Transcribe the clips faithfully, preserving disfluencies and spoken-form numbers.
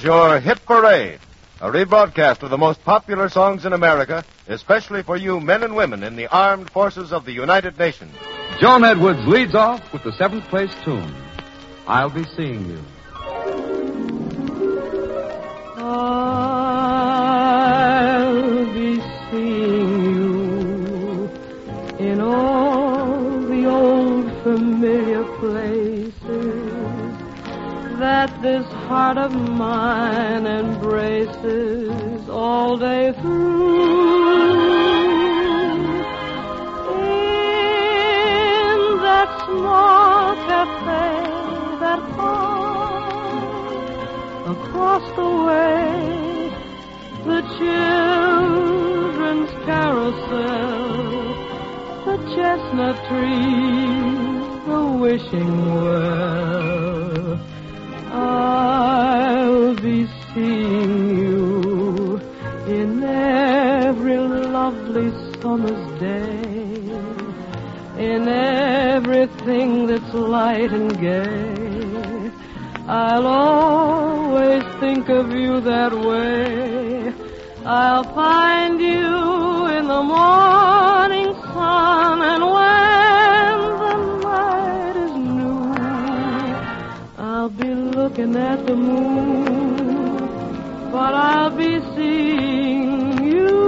your Hit Parade, a rebroadcast of the most popular songs in America, especially for you men and women in the armed forces of the United Nations. Joan Edwards leads off with the seventh place tune, I'll Be Seeing You. I'll be seeing you in all the old familiar places that this heart of mine embraces all day through. In that small cafe, that far across the way, the children's carousel, the chestnut trees, the wishing well. I'll be seeing you in every lovely summer's day, in everything that's light and gay. I'll always think of you that way. I'll find you in the morning sun, and when the night is new, I'll be looking at the moon, but I'll be seeing you.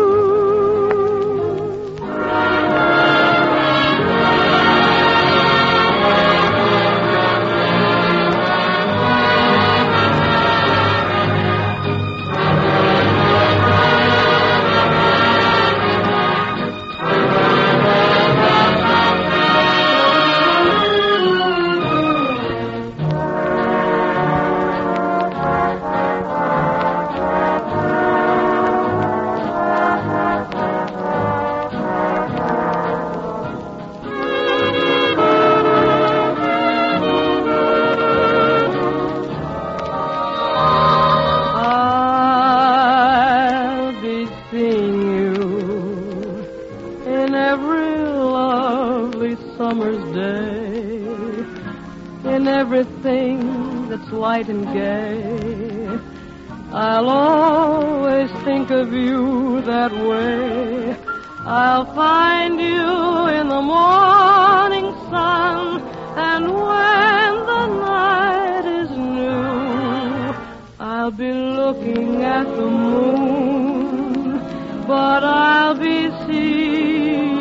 Everything that's light and gay, I'll always think of you that way. I'll find you in the morning sun, and when the night is new, I'll be looking at the moon, but I'll be seeing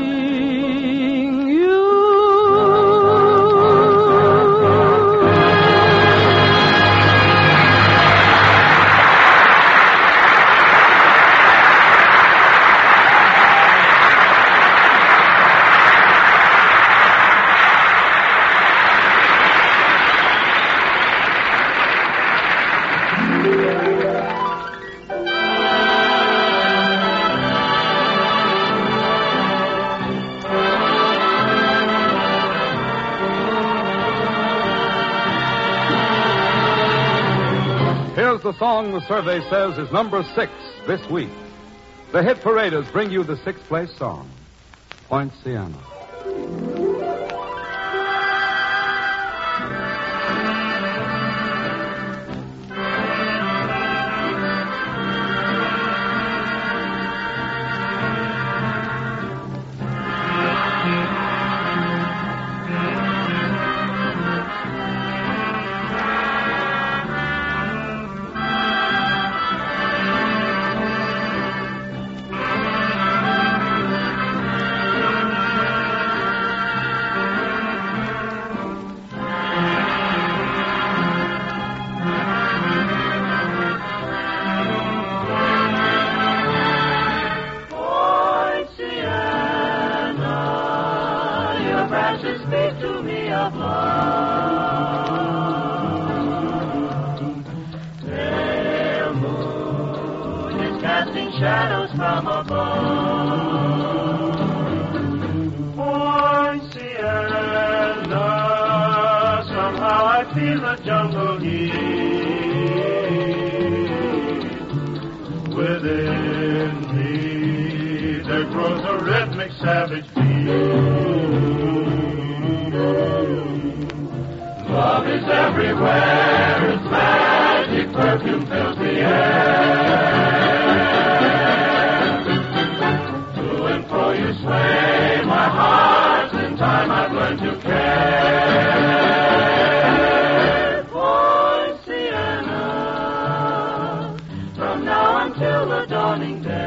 the song the survey says is number six this week. The Hit Paraders bring you the sixth place song, Poinciana. Shadows from above. Poinciana, somehow I feel the jungle heat. Within me there grows a rhythmic savage beat. Love is everywhere, its magic perfume fills the air. To and fro you sway my heart, in time I've learned to care. Poinciana, from now until the dawning day,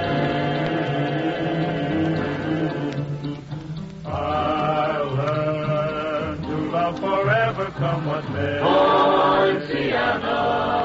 I'll learn to love forever, come what may. Poinciana.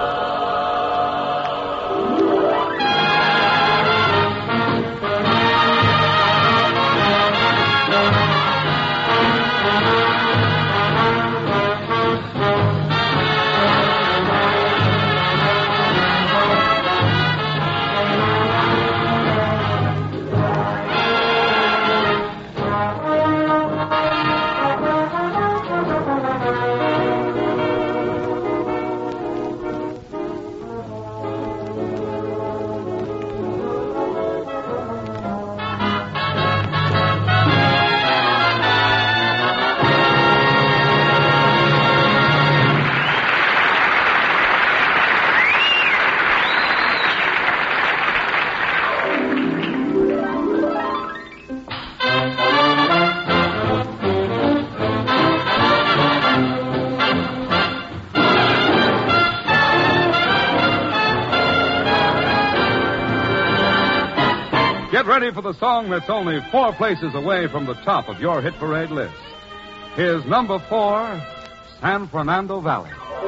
Get ready for the song that's only four places away from the top of your hit parade list. Here's number four, San Fernando Valley.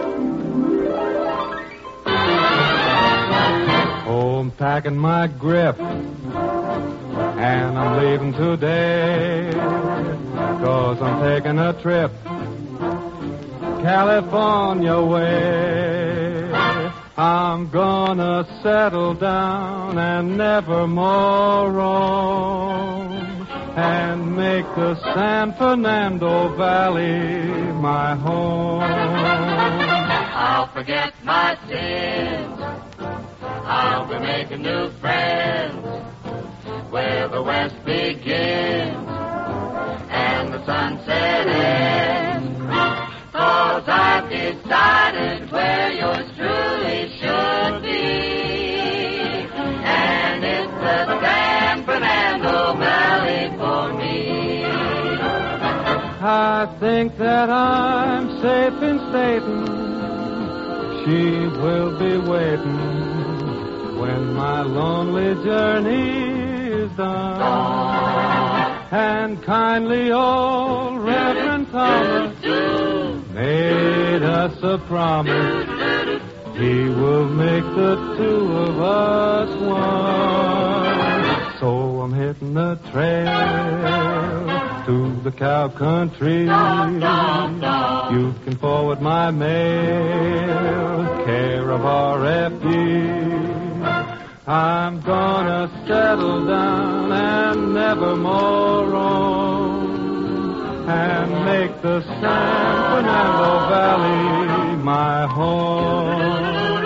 Oh, I'm packing my grip, and I'm leaving today, 'cause I'm taking a trip California way. I'm gonna settle down and never more roam, and make the San Fernando Valley my home. I'll forget my sins, I'll be making new friends, where the west begins and the sunset ends. 'Cause I've decided where yours truly should be, and it's the San Fernando Valley for me. I think that I'm safe in Satan. She will be waiting when my lonely journey is done. And kindly old Reverend Thomas made us a promise. He will make the two of us one. So I'm hitting the trail to the cow country. You can forward my mail, care of R F D. I'm gonna settle down and never more roam, and make the San Fernando Valley my home.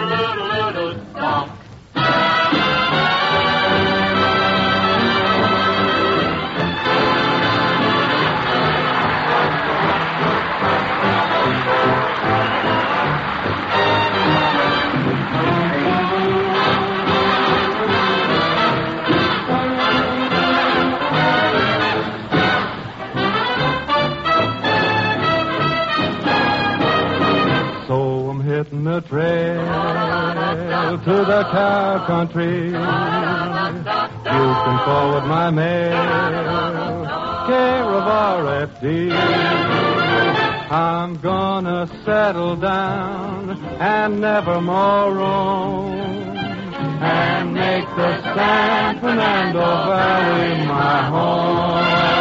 Hitting the trail to the cow country. You can forward my mail, care of R F D. I'm gonna settle down and never more roam, and make the San Fernando Valley my home.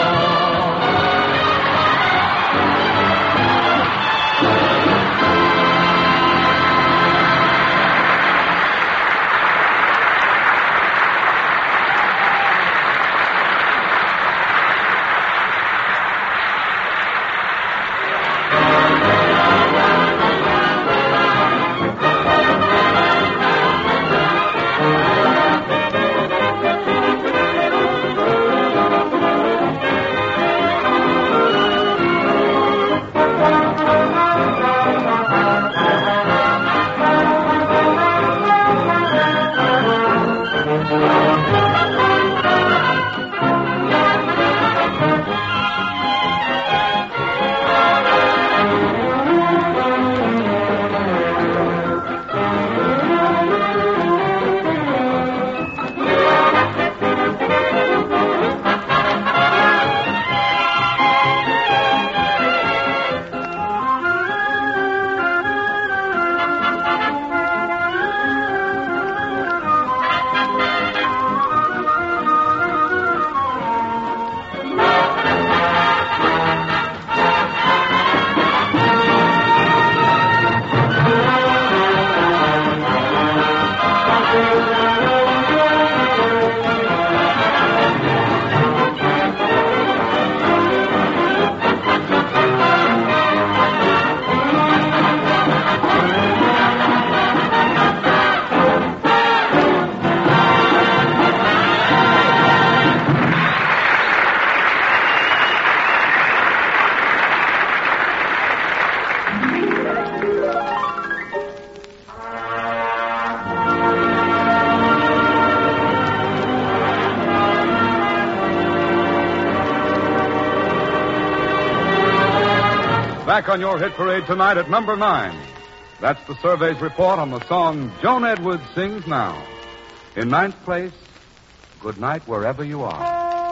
Back on your hit parade tonight at number nine. That's the survey's report on the song Joan Edwards Sings Now. In ninth place, Good Night Wherever You Are.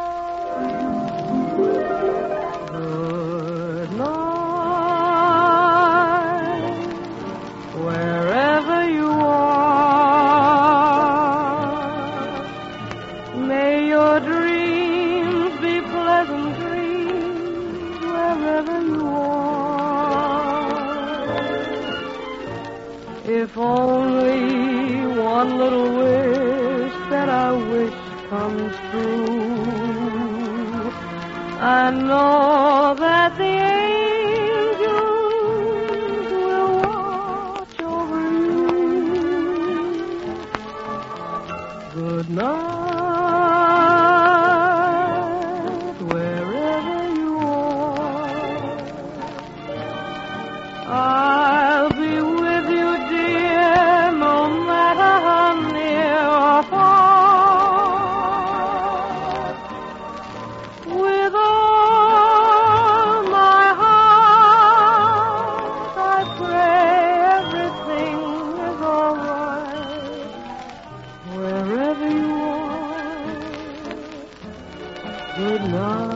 Good night, wherever you are. May your dreams be pleasant dreams wherever you are. If only one little wish that I wish comes true, I know that the angels will watch over you. Good night, wherever you are. I'll be with you, dear, no matter how near or far. With all my heart, I pray everything is all right. Wherever you are, good night.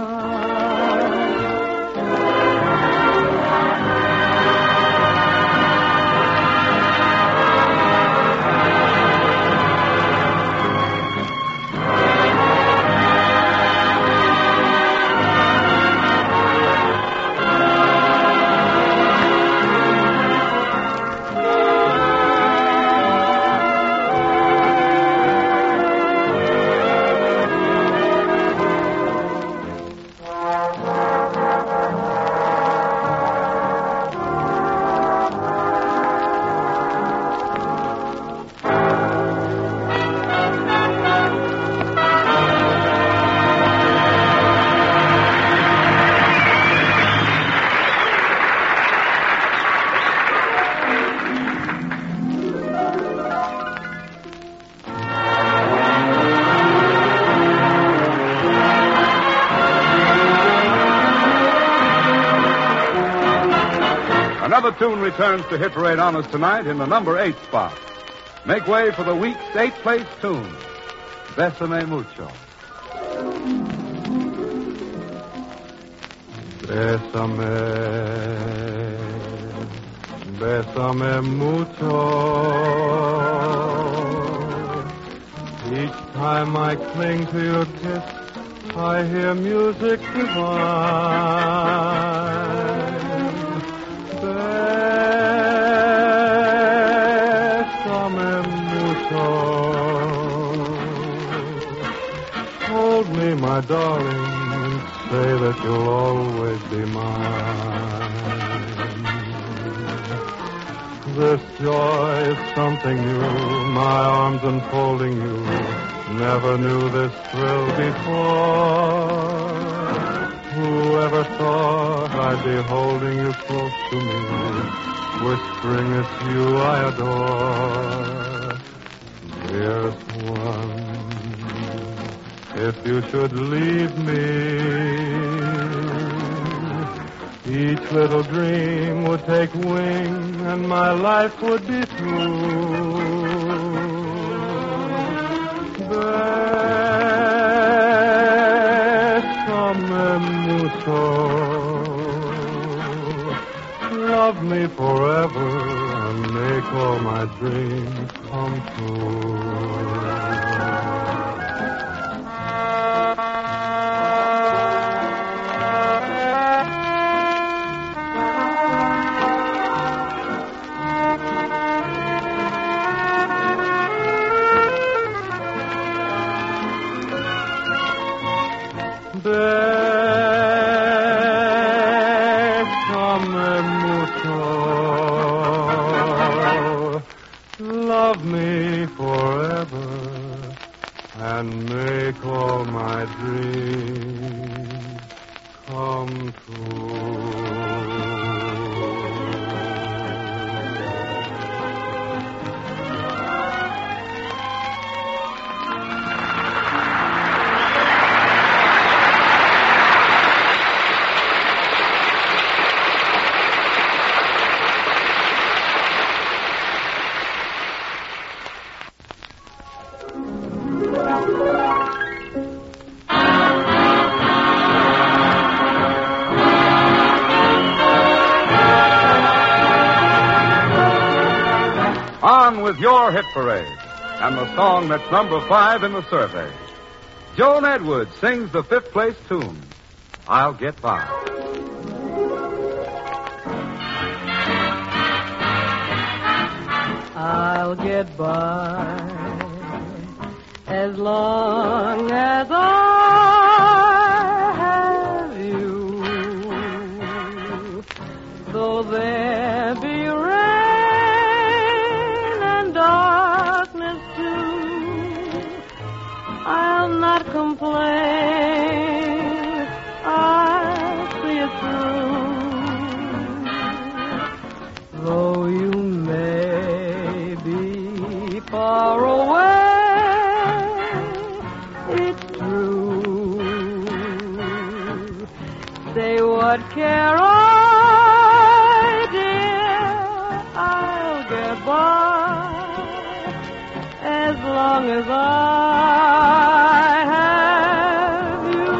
Another tune returns to Hit Parade Honors tonight in the number eight spot. Make way for the week's eighth-place tune, Bésame Mucho. Bésame, bésame mucho. Each time I cling to your kiss, I hear music divine. Bésame mucho. Hold me, my darling, and say that you'll always be mine. This joy is something new, my arms enfolding you. Never knew this thrill before. Whoever thought I'd be holding you close to me, whispering it's you I adore. Dearest one, if you should leave me, each little dream would take wing and my life would be through. Bésame mucho. Love me forever and make all my dreams come true. Bésame mucho. Love me forever and make all my dreams come true. On with your hit parade and the song that's number five in the survey. Joan Edwards sings the fifth place tune, I'll Get By. I'll get by as long as I have you, though there be rain and darkness too. I'll not complain, I'll see it through, though you may be far away, it's true. Say what care I, dear, I'll get by as long as I have you.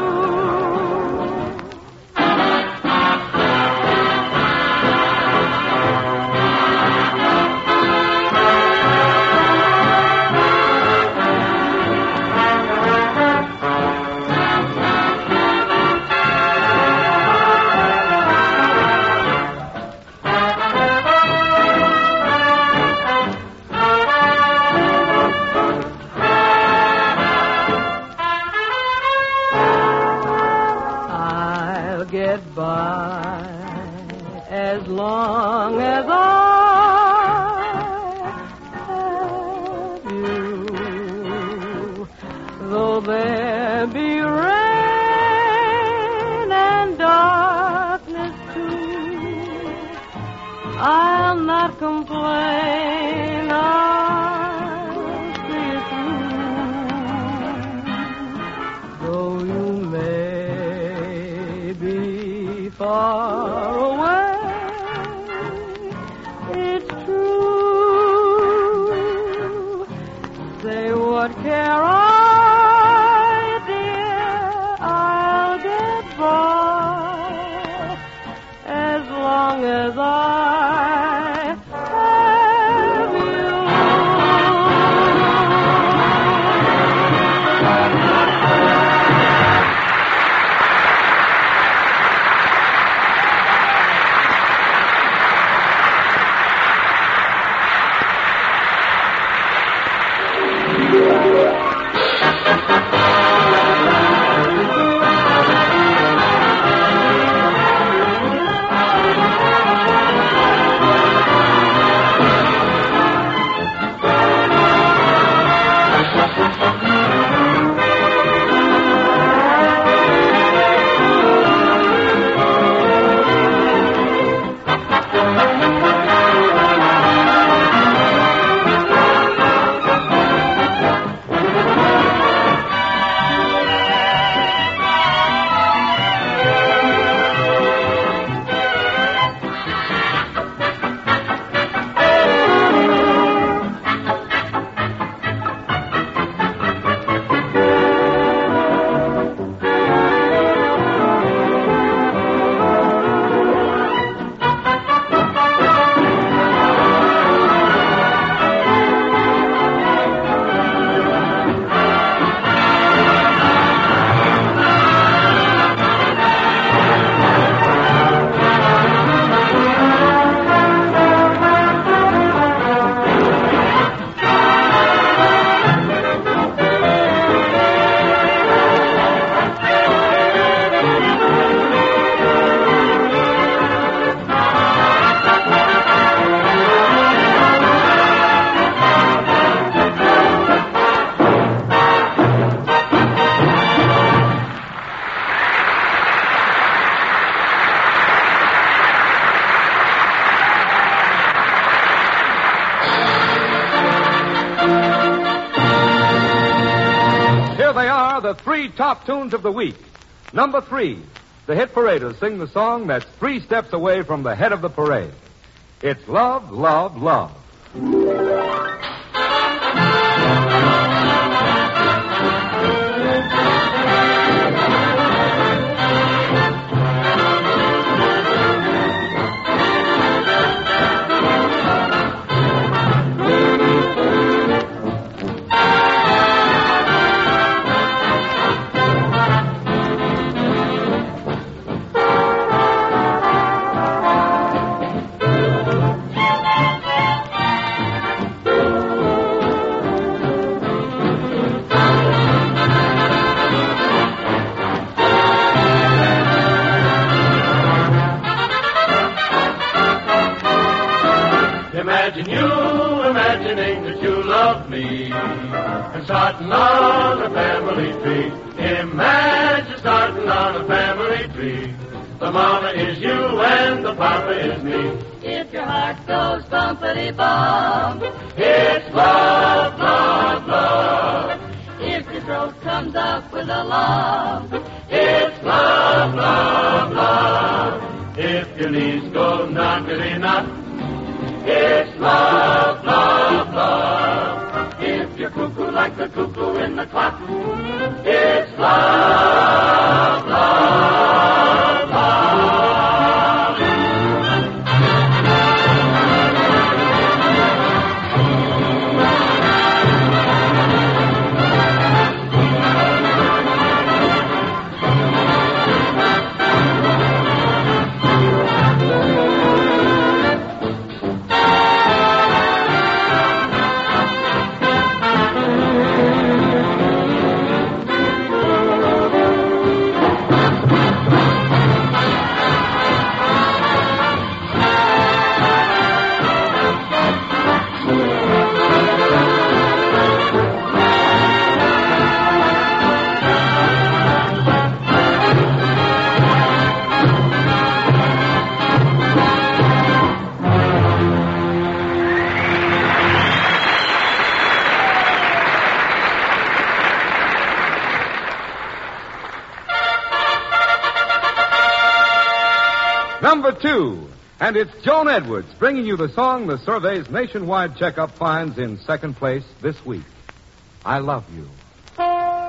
I'll get by as long as I have you, though there be rain and darkness too. I'll not complain, I'll see it through, though you may be far away, it's true. Say what care I, dear, I'll get by as long as I have you. The three top tunes of the week. Number three, the hit paraders sing the song that's three steps away from the head of the parade. It's Love, Love, Love. and starting on a family tree. Imagine starting on a family tree. The mama is you and the papa is me. If your heart goes bumpity bump, It's love, love, love. if your throat comes up with a lump, It's love, love, love. If your knees go knockety knock, it's love, love, love. If you're cuckoo like the cuckoo in the clock, it's love, love, love. Number two. And it's Joan Edwards bringing you the song the survey's nationwide checkup finds in second place this week. I Love You. I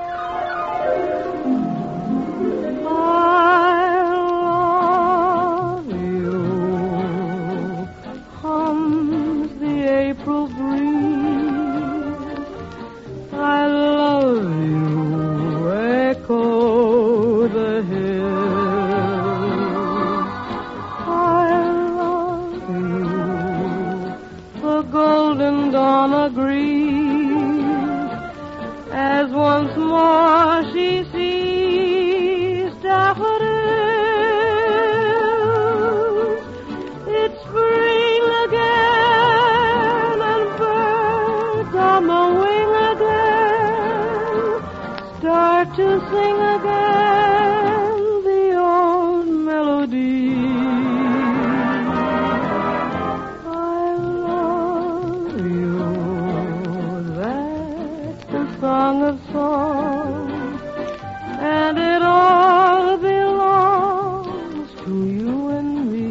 love you. Hums the April breeze. I love you. Echo the hills. Golden dawn agrees as once more she sees daffodils. It's spring again and birds on the wing again start to sing again the old melody. Song of songs, and it all belongs to you and me.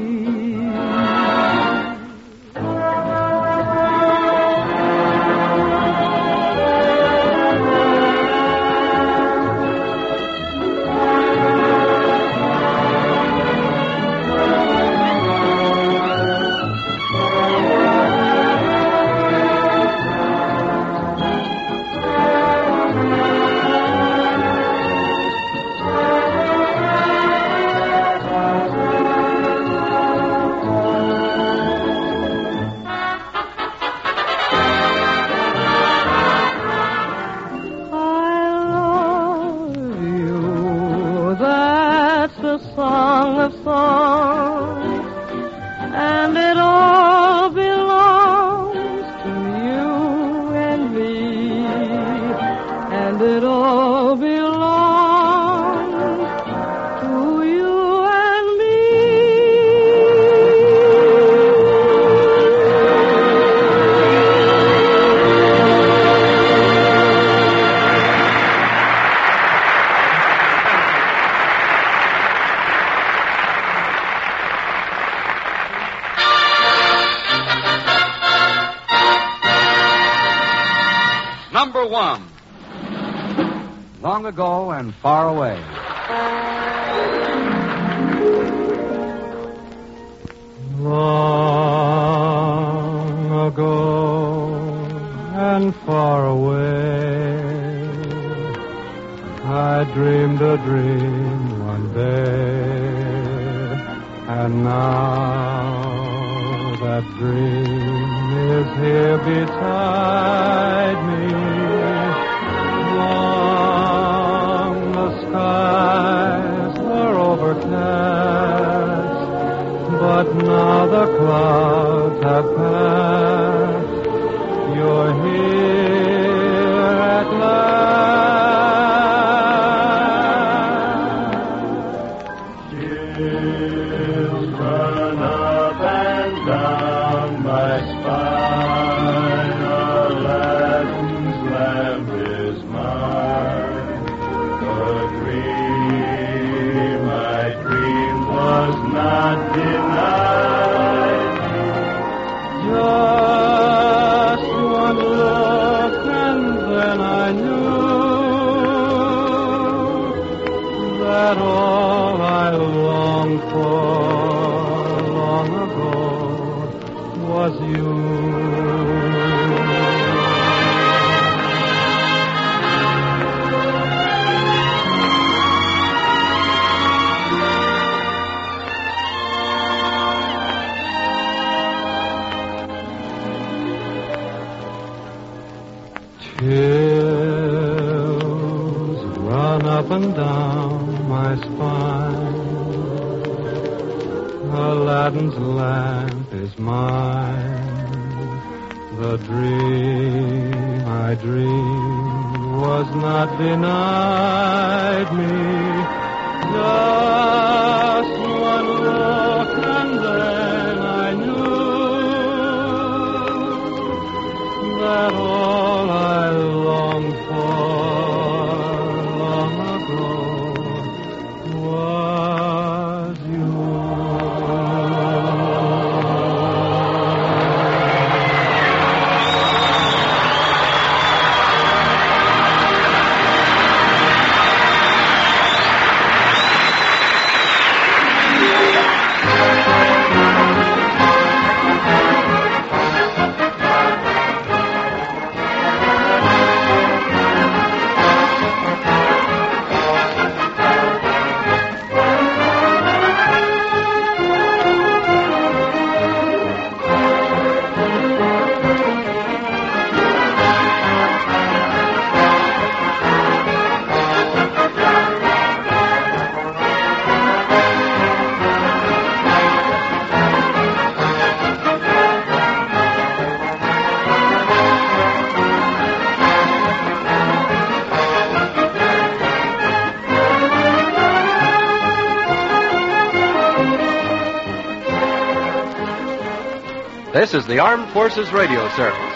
Song of songs, and it all belongs to you and me, and it all belongs to you and me. Number one. Long ago and far away. Long ago and far away, I dreamed a dream one day, and now that dream is here beside me. Long the skies were overcast, but now the clouds have passed. You're here chills run up and down my spine. Aladdin's lamp is mine. The dream I dreamed was not denied me. Just one look and then I knew that all I longed for long ago was you. This is the Armed Forces Radio Service.